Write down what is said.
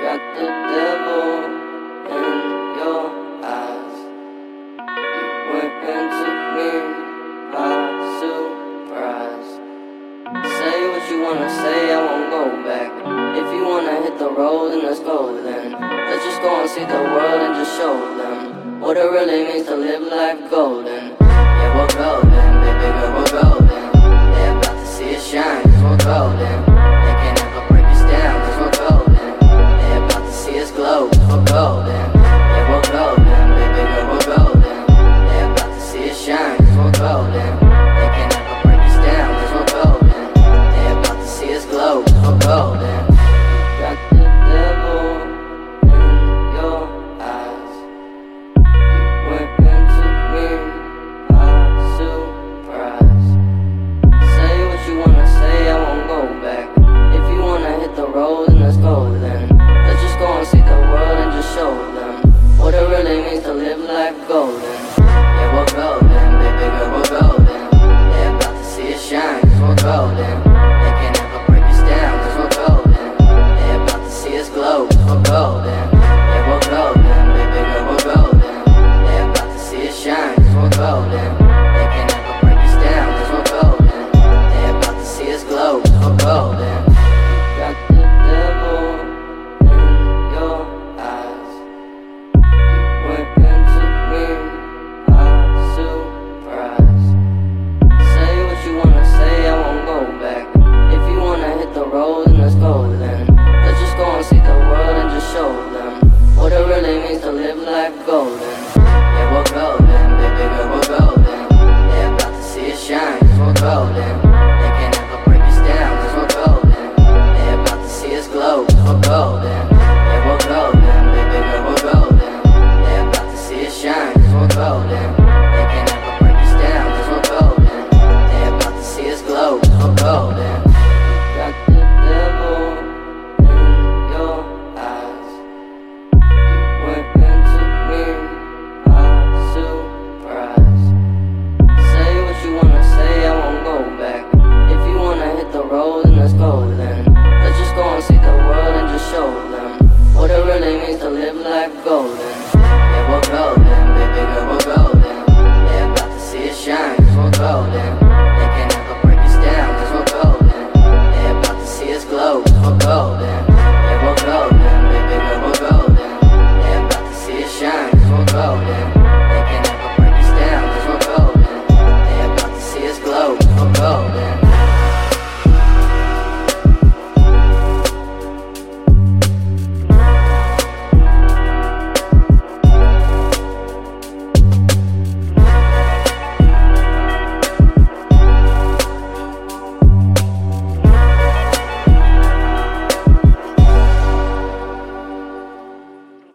got the devil in your eyes. You went and took me by surprise. Say what you wanna say, I won't go back. If you wanna hit the road, then let's go then. Let's just go and see the world and just show them what it really means to live life golden. Yeah, we're golden, baby girl, we're golden. They're about to see us shine, cause we're golden.